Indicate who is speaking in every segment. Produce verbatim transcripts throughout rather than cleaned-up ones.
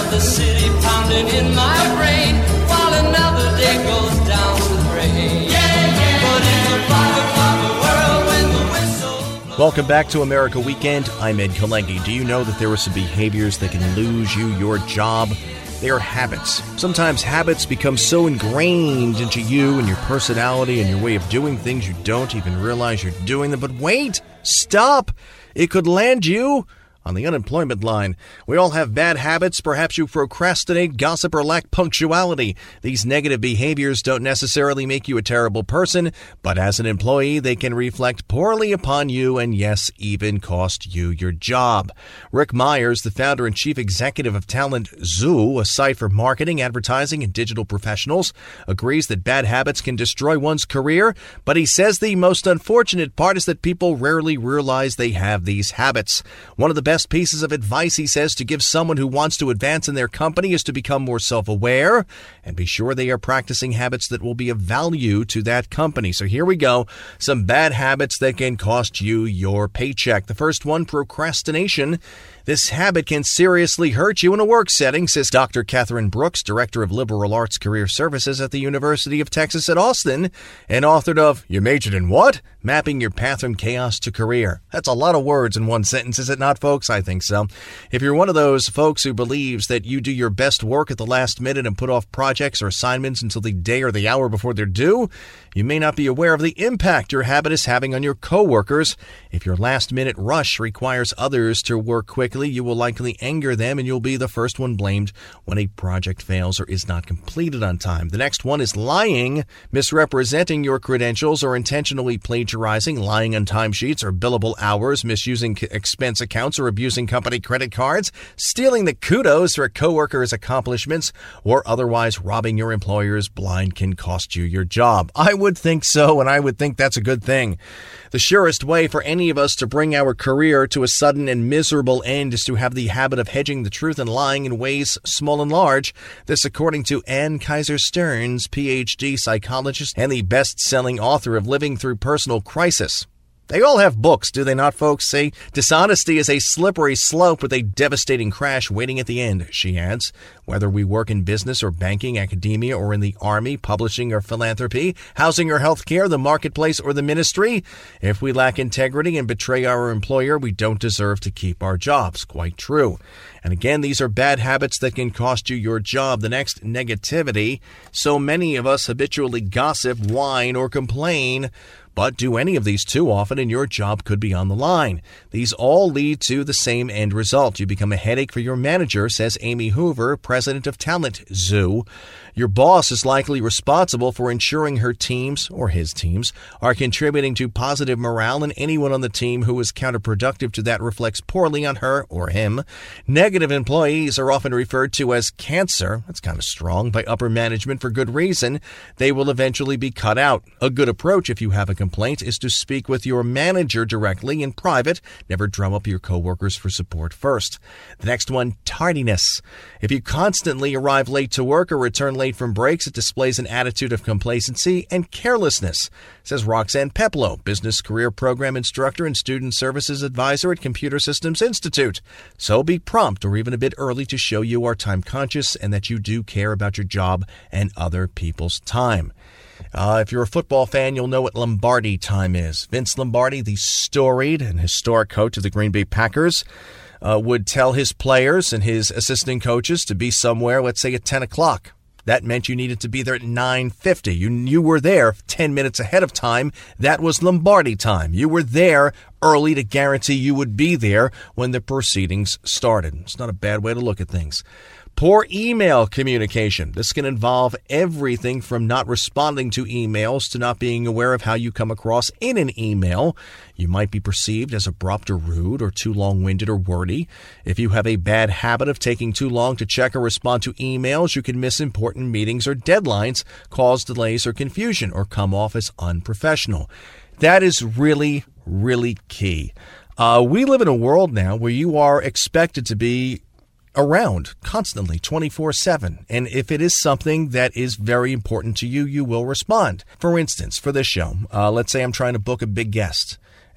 Speaker 1: another city pounding in my brain, while another day goes down the drain. Yeah, yeah, but it's a private, private world when the whistle blows.
Speaker 2: Welcome back to America Weekend. I'm Ed Kalengi. Do you know that there are some behaviors that can lose you your job? They are habits. Sometimes habits become so ingrained into you and your personality and your way of doing things you don't even realize you're doing them. But wait, stop. It could land you on the unemployment line. We all have bad habits. Perhaps you procrastinate, gossip, or lack punctuality. These negative behaviors don't necessarily make you a terrible person, but as an employee, they can reflect poorly upon you and, yes, even cost you your job. Rick Myers, the founder and chief executive of Talent Zoo, a site for marketing, advertising, and digital professionals, agrees that bad habits can destroy one's career, but he says the most unfortunate part is that people rarely realize they have these habits. One of the best pieces of advice, he says, to give someone who wants to advance in their company is to become more self-aware and be sure they are practicing habits that will be of value to that company. So here we go. Some bad habits that can cost you your paycheck. The first one, procrastination. This habit can seriously hurt you in a work setting, says Doctor Catherine Brooks, director of liberal arts career services at the University of Texas at Austin, and author of You Majored in What? Mapping Your Path from Chaos to Career. That's a lot of words in one sentence, is it not, folks? I think so. If you're one of those folks who believes that you do your best work at the last minute and put off projects or assignments until the day or the hour before they're due, you may not be aware of the impact your habit is having on your coworkers. If your last-minute rush requires others to work quickly, you will likely anger them and you'll be the first one blamed when a project fails or is not completed on time. The next one is lying, misrepresenting your credentials or intentionally plagiarizing, lying on timesheets or billable hours, misusing expense accounts or abusing company credit cards, stealing the kudos for a coworker's accomplishments, or otherwise robbing your employer's blind can cost you your job. I would think so, and I would think that's a good thing. The surest way for any of us to bring our career to a sudden and miserable end is to have the habit of hedging the truth and lying in ways small and large. This according to Ann Kaiser Stearns, P H D psychologist and the best-selling author of Living Through Personal Crisis. They all have books, do they not, folks? Say, dishonesty is a slippery slope with a devastating crash waiting at the end, she adds. Whether we work in business or banking, academia, or in the army, publishing or philanthropy, housing or healthcare, the marketplace or the ministry, if we lack integrity and betray our employer, we don't deserve to keep our jobs. Quite true. And again, these are bad habits that can cost you your job. The next, negativity. So many of us habitually gossip, whine, or complain. But do any of these too often and your job could be on the line. These all lead to the same end result. You become a headache for your manager, says Amy Hoover, president of Talent Zoo. Your boss is likely responsible for ensuring her teams, or his teams, are contributing to positive morale, and anyone on the team who is counterproductive to that reflects poorly on her or him. Negative employees are often referred to as cancer. That's kind of strong by upper management for good reason. They will eventually be cut out. A good approach if you have a complaint is to speak with your manager directly in private. Never drum up your coworkers for support first. The next one, tardiness. If you constantly arrive late to work or return late from breaks, it displays an attitude of complacency and carelessness, says Roxanne Peplow, business career program instructor and student services advisor at Computer Systems Institute. So be prompt or even a bit early to show you are time conscious and that you do care about your job and other people's time. Uh, if you're a football fan, you'll know what Lombardi time is. Vince Lombardi, the storied and historic coach of the Green Bay Packers, uh, would tell his players and his assistant coaches to be somewhere, let's say, at ten o'clock. That meant you needed to be there at nine fifty. You, you were there ten minutes ahead of time. That was Lombardi time. You were there early to guarantee you would be there when the proceedings started. It's not a bad way to look at things. Poor email communication. This can involve everything from not responding to emails to not being aware of how you come across in an email. You might be perceived as abrupt or rude or too long-winded or wordy. If you have a bad habit of taking too long to check or respond to emails, you can miss important meetings or deadlines, cause delays or confusion, or come off as unprofessional. That is really, really key. Uh, we live in a world now where you are expected to be around constantly, twenty-four seven. And if it is something that is very important to you, you will respond. For instance, for this show, uh, let's say I'm trying to book a big guest.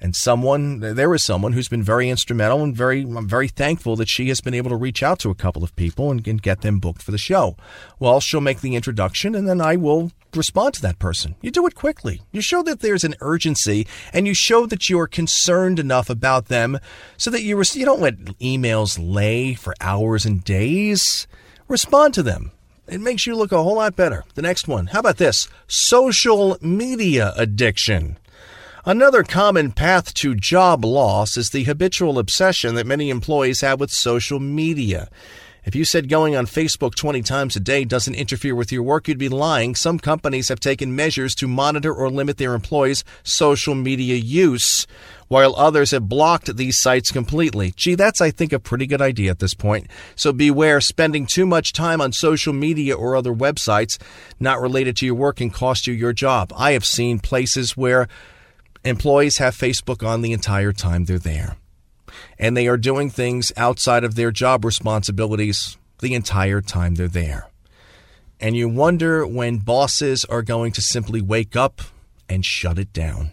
Speaker 2: And someone, there is someone who's been very instrumental and very, I'm very thankful that she has been able to reach out to a couple of people and, and get them booked for the show. Well, she'll make the introduction and then I will respond to that person. You do it quickly. You show that there's an urgency and you show that you're concerned enough about them so that you, you don't let emails lay for hours and days. Respond to them. It makes you look a whole lot better. The next one. How about this? Social media addiction. Another common path to job loss is the habitual obsession that many employees have with social media. If you said going on Facebook twenty times a day doesn't interfere with your work, you'd be lying. Some companies have taken measures to monitor or limit their employees' social media use, while others have blocked these sites completely. Gee, that's, I think, a pretty good idea at this point. So beware, spending too much time on social media or other websites not related to your work can cost you your job. I have seen places where employees have Facebook on the entire time they're there. And they are doing things outside of their job responsibilities the entire time they're there. And you wonder when bosses are going to simply wake up and shut it down.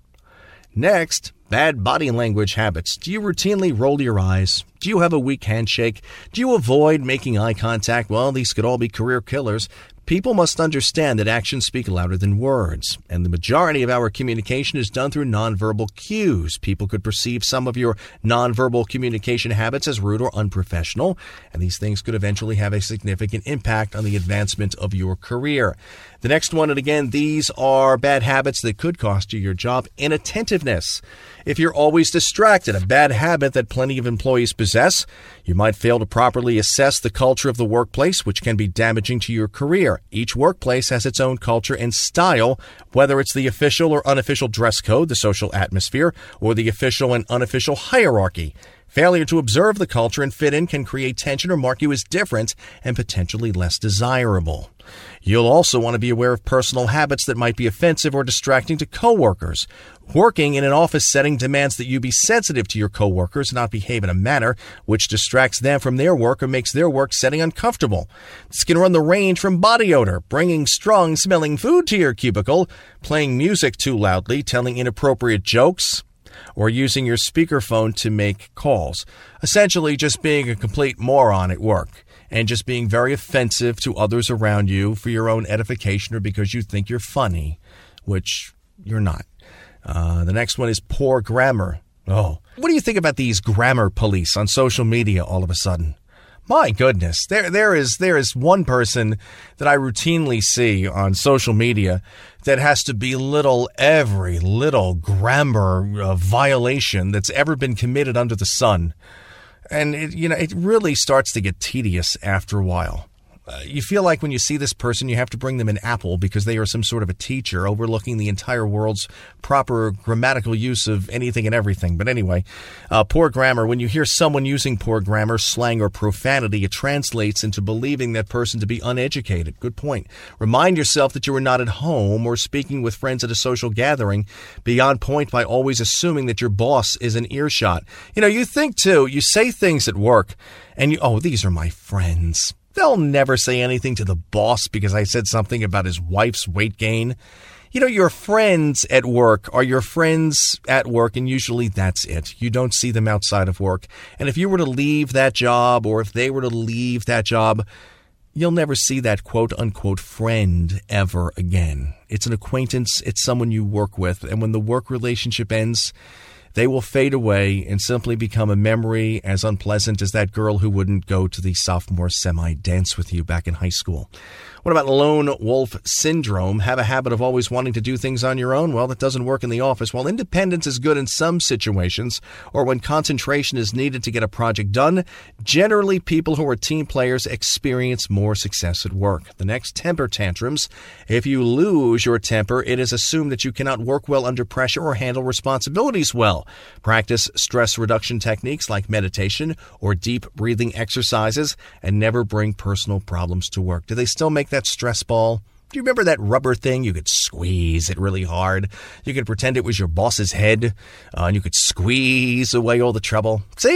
Speaker 2: Next, bad body language habits. Do you routinely roll your eyes? Do you have a weak handshake? Do you avoid making eye contact? Well, these could all be career killers. People must understand that actions speak louder than words, and the majority of our communication is done through nonverbal cues. People could perceive some of your nonverbal communication habits as rude or unprofessional, and these things could eventually have a significant impact on the advancement of your career. The next one, and again, these are bad habits that could cost you your job. Inattentiveness. If you're always distracted, a bad habit that plenty of employees possess, you might fail to properly assess the culture of the workplace, which can be damaging to your career. Each workplace has its own culture and style, whether it's the official or unofficial dress code, the social atmosphere, or the official and unofficial hierarchy. Failure to observe the culture and fit in can create tension or mark you as different and potentially less desirable. You'll also want to be aware of personal habits that might be offensive or distracting to coworkers. Working in an office setting demands that you be sensitive to your coworkers and not behave in a manner which distracts them from their work or makes their work setting uncomfortable. This can run the range from body odor, bringing strong-smelling food to your cubicle, playing music too loudly, telling inappropriate jokes, or using your speakerphone to make calls. Essentially, just being a complete moron at work and just being very offensive to others around you for your own edification or because you think you're funny, which you're not. Uh, the next one is poor grammar. Oh, what do you think about these grammar police on social media all of a sudden? My goodness, there there is there is one person that I routinely see on social media that has to belittle every little grammar uh, violation that's ever been committed under the sun. And, it, you know, it really starts to get tedious after a while. Uh, you feel like when you see this person, you have to bring them an apple because they are some sort of a teacher overlooking the entire world's proper grammatical use of anything and everything. But anyway, uh, poor grammar. When you hear someone using poor grammar, slang, or profanity, it translates into believing that person to be uneducated. Good point. Remind yourself that you are not at home or speaking with friends at a social gathering. Be on point by always assuming that your boss is in earshot. You know, you think, too, you say things at work, and you, oh, these are my friends. They'll never say anything to the boss because I said something about his wife's weight gain. You know, your friends at work are your friends at work, and usually that's it. You don't see them outside of work. And if you were to leave that job, or if they were to leave that job, you'll never see that quote-unquote friend ever again. It's an acquaintance. It's someone you work with. And when the work relationship ends, they will fade away and simply become a memory as unpleasant as that girl who wouldn't go to the sophomore semi-dance with you back in high school. What about lone wolf syndrome? Have a habit of always wanting to do things on your own? Well, that doesn't work in the office. While independence is good in some situations, or when concentration is needed to get a project done, generally people who are team players experience more success at work. The next, temper tantrums. If you lose your temper, it is assumed that you cannot work well under pressure or handle responsibilities well. Practice stress reduction techniques like meditation or deep breathing exercises, and never bring personal problems to work. Do they still make that stress ball? Do you remember that rubber thing? You could squeeze it really hard. You could pretend it was your boss's head, uh, and you could squeeze away all the trouble. See?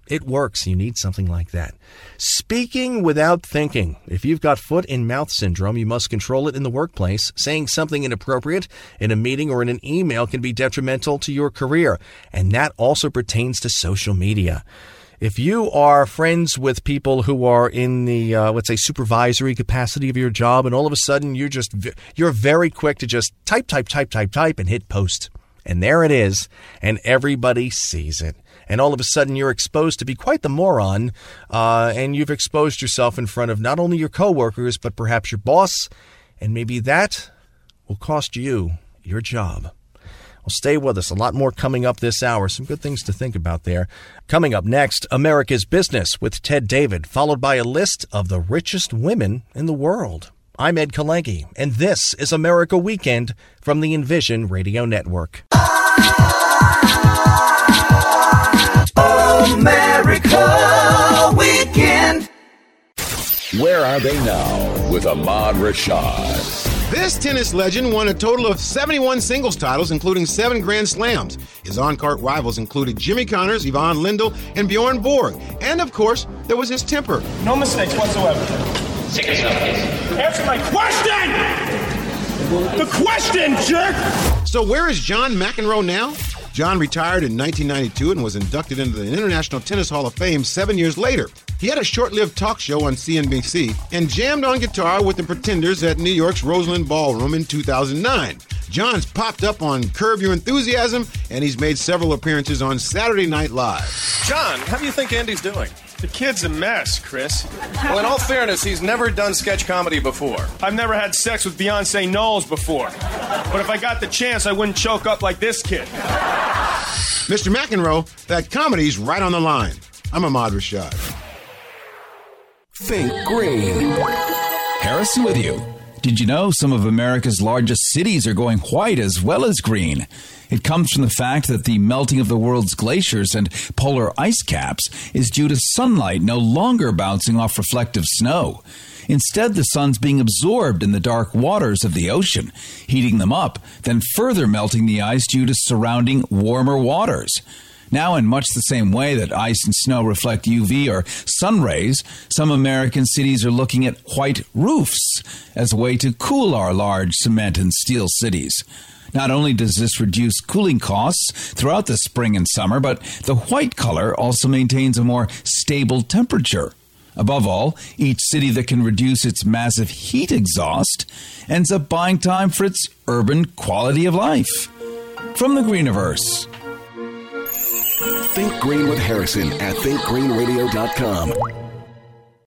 Speaker 2: It works. You need something like that. Speaking without thinking. If you've got foot and mouth syndrome, you must control it in the workplace. Saying something inappropriate in a meeting or in an email can be detrimental to your career. And that also pertains to social media. If you are friends with people who are in the, uh, let's say, supervisory capacity of your job, and all of a sudden you're just, you're very quick to just type, type, type, type, type, and hit post. And there it is, and everybody sees it. And all of a sudden you're exposed to be quite the moron, uh, and you've exposed yourself in front of not only your coworkers, but perhaps your boss, and maybe that will cost you your job. Well, stay with us. A lot more coming up this hour. Some good things to think about there. Coming up next, America's Business with Ted David, followed by a list of the richest women in the world. I'm Ed Kalengi, and this is America Weekend from the Envision Radio Network.
Speaker 3: America Weekend.
Speaker 4: Where are they now with Ahmad Rashad?
Speaker 5: This tennis legend won a total of seventy-one singles titles, including seven Grand Slams. His on-court rivals included Jimmy Connors, Yvonne Lindell, and Bjorn Borg. And, of course, there was his temper.
Speaker 6: No mistakes whatsoever.
Speaker 7: Six yourself, please.
Speaker 6: Answer my question! The question, jerk!
Speaker 5: So where is John McEnroe now? John retired in nineteen ninety-two and was inducted into the International Tennis Hall of Fame seven years later. He had a short-lived talk show on C N B C and jammed on guitar with the Pretenders at New York's Roseland Ballroom in two thousand nine. John's popped up on Curb Your Enthusiasm, and he's made several appearances on Saturday Night Live.
Speaker 8: John, how do you think Andy's doing?
Speaker 6: The kid's a mess, Chris.
Speaker 8: Well, in all fairness, he's never done sketch comedy before.
Speaker 6: I've never had sex with Beyonce Knowles before. But if I got the chance, I wouldn't choke up like this kid.
Speaker 5: Mister McEnroe, that comedy's right on the line. I'm Ahmad Rashad.
Speaker 4: Think Green.
Speaker 9: Harrison with you. Did you know some of America's largest cities are going white as well as green? It comes from the fact that the melting of the world's glaciers and polar ice caps is due to sunlight no longer bouncing off reflective snow. Instead, the sun's being absorbed in the dark waters of the ocean, heating them up, then further melting the ice due to surrounding warmer waters. Now, in much the same way that ice and snow reflect U V or sun rays, some American cities are looking at white roofs as a way to cool our large cement and steel cities. Not only does this reduce cooling costs throughout the spring and summer, but the white color also maintains a more stable temperature. Above all, each city that can reduce its massive heat exhaust ends up buying time for its urban quality of life. From the Greeniverse.
Speaker 4: Think Green with Harrison at think green radio dot com.